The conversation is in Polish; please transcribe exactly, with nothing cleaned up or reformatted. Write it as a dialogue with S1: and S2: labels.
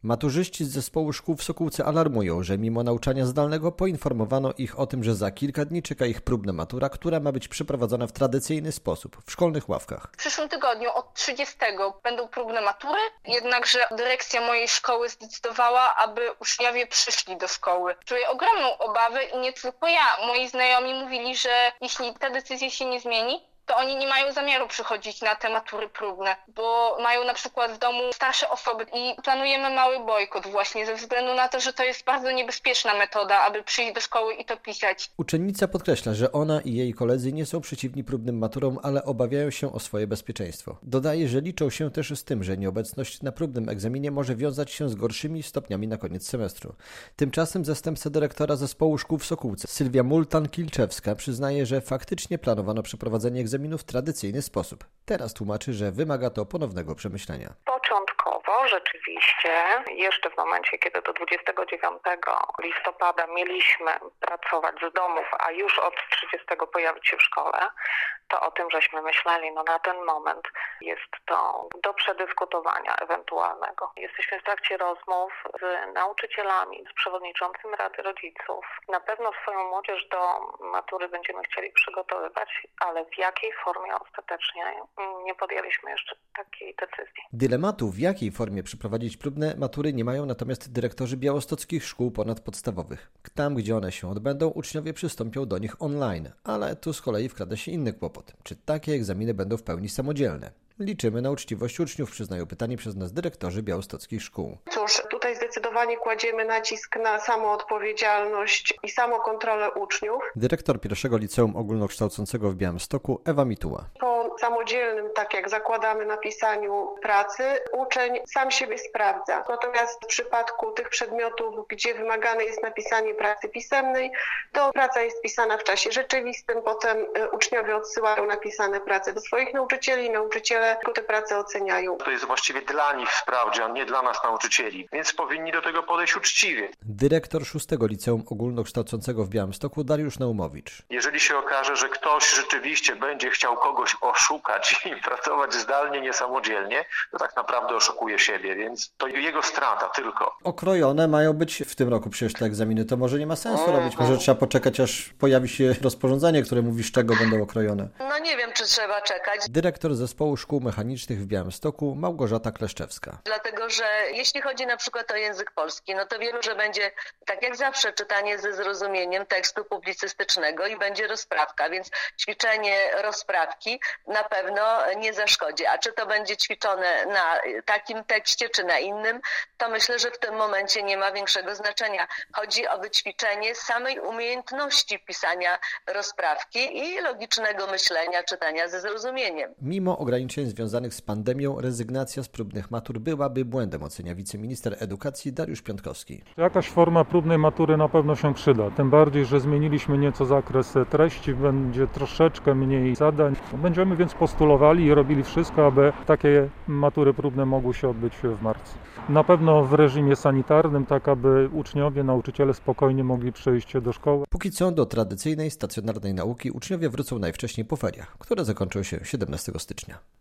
S1: Maturzyści z zespołu szkół w Sokółce alarmują, że mimo nauczania zdalnego poinformowano ich o tym, że za kilka dni czeka ich próbna matura, która ma być przeprowadzona w tradycyjny sposób, w szkolnych ławkach.
S2: W przyszłym tygodniu od trzydziestego będą próbne matury, jednakże dyrekcja mojej szkoły zdecydowała, aby uczniowie przyszli do szkoły. Czuję ogromną obawę i nie tylko ja. Moi znajomi mówili, że jeśli ta decyzja się nie zmieni, to oni nie mają zamiaru przychodzić na te matury próbne, bo mają na przykład w domu starsze osoby i planujemy mały bojkot właśnie ze względu na to, że to jest bardzo niebezpieczna metoda, aby przyjść do szkoły i to pisać.
S1: Uczennica podkreśla, że ona i jej koledzy nie są przeciwni próbnym maturom, ale obawiają się o swoje bezpieczeństwo. Dodaje, że liczą się też z tym, że nieobecność na próbnym egzaminie może wiązać się z gorszymi stopniami na koniec semestru. Tymczasem zastępca dyrektora zespołu szkół w Sokółce, Sylwia Multan-Kilczewska, przyznaje, że faktycznie planowano przeprowadzenie egzaminu w tradycyjny sposób. Teraz tłumaczy, że wymaga to ponownego przemyślenia.
S3: Początkowo rzeczywiście, jeszcze w momencie, kiedy do dwudziestego dziewiątego listopada mieliśmy pracować z domów, a już od trzydziestego pojawić się w szkole, to o tym żeśmy myśleli. No na ten moment jest to do przedyskutowania ewentualnego. Jesteśmy w trakcie rozmów z nauczycielami, z przewodniczącym Rady Rodziców. Na pewno swoją młodzież do matury będziemy chcieli przygotowywać, ale w jakiej formie ostatecznie nie podjęliśmy jeszcze takiej decyzji.
S1: Dylematu, w jakiej formie przeprowadzić próbne matury, nie mają natomiast dyrektorzy białostockich szkół ponadpodstawowych. Tam, gdzie one się odbędą, uczniowie przystąpią do nich online, ale tu z kolei wkrada się inny kłopot. Czy takie egzaminy będą w pełni samodzielne? Liczymy na uczciwość uczniów, przyznają pytani przez nas dyrektorzy białostockich szkół.
S4: Cóż, tutaj zdecydowanie kładziemy nacisk na samoodpowiedzialność i samokontrolę uczniów.
S1: Dyrektor pierwszego liceum ogólnokształcącego w Białymstoku Ewa Mituła.
S4: Po samodzielnym, tak jak zakładamy na pisaniu pracy, uczeń sam siebie sprawdza. Natomiast w przypadku tych przedmiotów, gdzie wymagane jest napisanie pracy pisemnej, to praca jest pisana w czasie rzeczywistym. Potem uczniowie odsyłają napisane prace do swoich nauczycieli i nauczyciele te prace oceniają.
S5: To jest właściwie dla nich sprawdzian, nie dla nas nauczycieli, więc powinni do tego podejść uczciwie.
S1: Dyrektor szóstego liceum ogólnokształcącego w Białymstoku Dariusz Naumowicz.
S5: Jeżeli się okaże, że ktoś rzeczywiście będzie chciał kogoś oszukać i pracować zdalnie, niesamodzielnie, to tak naprawdę oszukuje siebie, więc to jego strata tylko.
S1: Okrojone mają być w tym roku przecież te egzaminy, to może nie ma sensu mm. robić, może trzeba poczekać, aż pojawi się rozporządzenie, które mówi, z czego będą okrojone.
S6: No nie wiem, czy trzeba czekać.
S1: Dyrektor zespołu szkół mechanicznych w Białymstoku Małgorzata Kleszczewska.
S6: Dlatego, że jeśli chodzi na przykład o język polski, no to wielu, że będzie tak jak zawsze czytanie ze zrozumieniem tekstu publicystycznego i będzie rozprawka, więc ćwiczenie rozprawki na pewno nie zaszkodzi. A czy to będzie ćwiczone na takim tekście, czy na innym, to myślę, że w tym momencie nie ma większego znaczenia. Chodzi o wyćwiczenie samej umiejętności pisania rozprawki i logicznego myślenia, czytania ze zrozumieniem.
S1: Mimo ograniczeń związanych z pandemią, rezygnacja z próbnych matur byłaby błędem, ocenia wiceminister edukacji Dariusz Piątkowski.
S7: Jakaś forma próbnej matury na pewno się przyda, tym bardziej, że zmieniliśmy nieco zakres treści, będzie troszeczkę mniej zadań. Będziemy więc postulowali i robili wszystko, aby takie matury próbne mogły się odbyć w marcu. Na pewno w reżimie sanitarnym, tak aby uczniowie, nauczyciele spokojnie mogli przejść do szkoły.
S1: Póki co do tradycyjnej, stacjonarnej nauki uczniowie wrócą najwcześniej po feriach, które zakończą się siedemnastego stycznia.